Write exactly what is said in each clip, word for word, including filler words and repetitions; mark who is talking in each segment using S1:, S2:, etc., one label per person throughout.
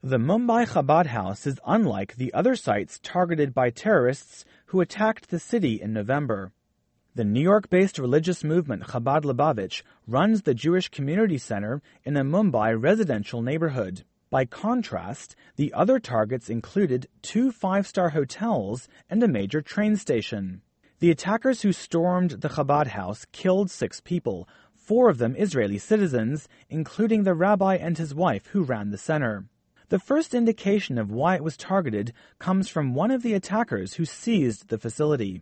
S1: The Mumbai Chabad House is unlike the other sites targeted by terrorists who attacked the city in November. The New York-based religious movement Chabad Lubavitch runs the Jewish Community Center in a Mumbai residential neighborhood. By contrast, the other targets included two five-star hotels and a major train station. The attackers who stormed the Chabad House killed six people, four of them Israeli citizens, including the rabbi and his wife who ran the center. The first indication of why it was targeted comes from one of the attackers who seized the facility.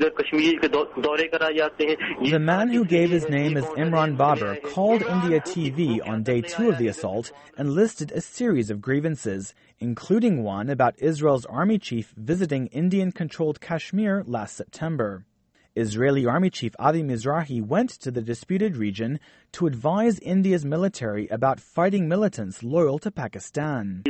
S1: The man who gave his name as Imran Babar called India T V on day two of the assault and listed a series of grievances, including one about Israel's army chief visiting Indian-controlled Kashmir last September. Israeli Army Chief Avi Mizrahi went to the disputed region to advise India's military about fighting militants loyal to Pakistan.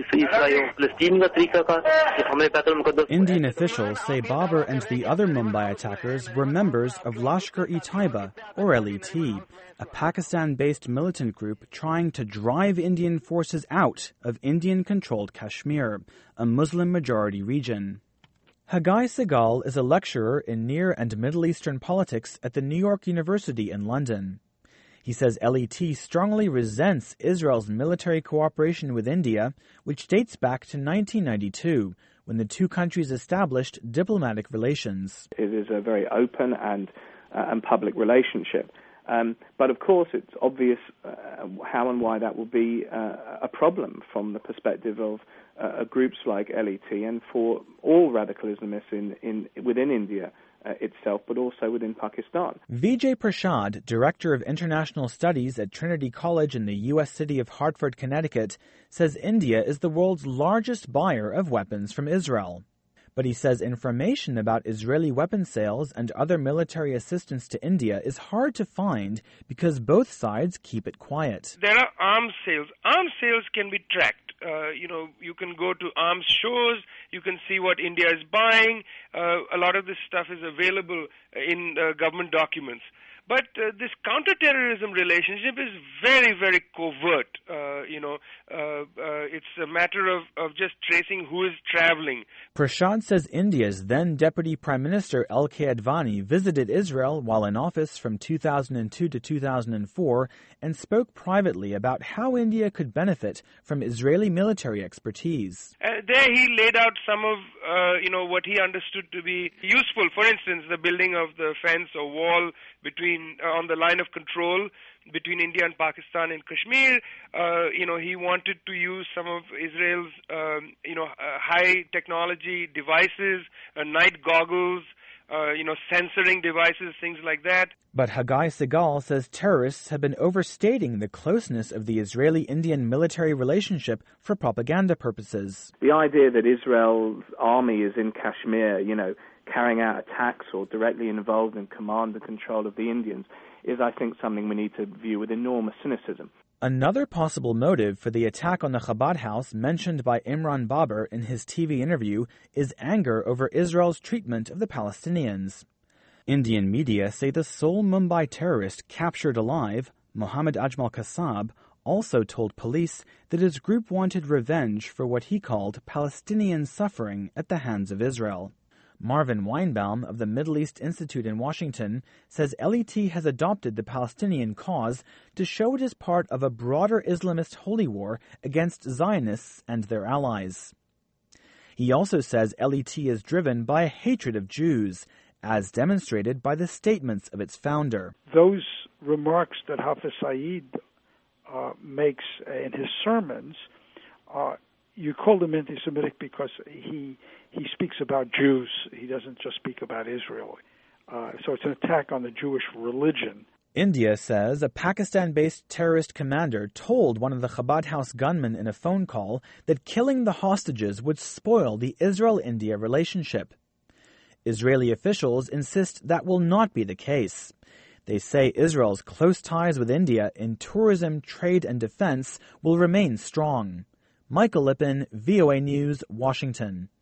S1: Indian officials say Babar and the other Mumbai attackers were members of Lashkar-e-Taiba, or L E T, a Pakistan-based militant group trying to drive Indian forces out of Indian-controlled Kashmir, a Muslim-majority region. Hagai Segal is a lecturer in Near and Middle Eastern politics at the New York University in London. He says L E T strongly resents Israel's military cooperation with India, which dates back to nineteen ninety-two, when the two countries established diplomatic relations.
S2: It is a very open and, uh, and public relationship. Um, but of course, it's obvious uh, how and why that will be uh, a problem from the perspective of uh, groups like L E T and for all radical Islamists in, in, within India uh, itself, but also within Pakistan.
S1: Vijay Prashad, Director of International Studies at Trinity College in the U S city of Hartford, Connecticut, says India is the world's largest buyer of weapons from Israel. But he says information about Israeli weapon sales and other military assistance to India is hard to find because both sides keep it quiet.
S3: There are arms sales. Arms sales can be tracked. Uh, you know, you can go to arms shows, you can see what India is buying. Uh, a lot of this stuff is available in uh, government documents. But uh, this counterterrorism relationship is very, very covert. Uh, you know, uh, uh, it's a matter of, of just tracing who is traveling.
S1: Prashad says India's then Deputy Prime Minister L K Advani visited Israel while in office from two thousand two to two thousand four and spoke privately about how India could benefit from Israeli military expertise.
S3: Uh, there he laid out some of, uh, you know, what he understood to be useful. For instance, the building of the fence or wall between uh, on the line of control between India and Pakistan in Kashmir. Uh, you know, he wanted to use some of Israel's, um, you know, uh, high technology devices, uh, night goggles, uh, you know, censoring devices, things like that.
S1: But Hagai Segal says terrorists have been overstating the closeness of the Israeli-Indian military relationship for propaganda purposes.
S2: The idea that Israel's army is in Kashmir, you know, carrying out attacks or directly involved in command and control of the Indians is, I think, something we need to view with enormous cynicism.
S1: Another possible motive for the attack on the Chabad house mentioned by Imran Babar in his T V interview is anger over Israel's treatment of the Palestinians. Indian media say the sole Mumbai terrorist captured alive, Mohammed Ajmal Kasab, also told police that his group wanted revenge for what he called Palestinian suffering at the hands of Israel. Marvin Weinbaum of the Middle East Institute in Washington says L E T has adopted the Palestinian cause to show it is part of a broader Islamist holy war against Zionists and their allies. He also says L E T is driven by a hatred of Jews, as demonstrated by the statements of its founder.
S4: Those remarks that Hafiz Saeed uh, makes in his sermons, uh, you call them anti-Semitic because he he speaks about Jews. He doesn't just speak about Israel. Uh, so it's an attack on the Jewish religion.
S1: India says a Pakistan-based terrorist commander told one of the Chabad House gunmen in a phone call that killing the hostages would spoil the Israel-India relationship. Israeli officials insist that will not be the case. They say Israel's close ties with India in tourism, trade, and defense will remain strong. Michael Lippin, V O A News, Washington.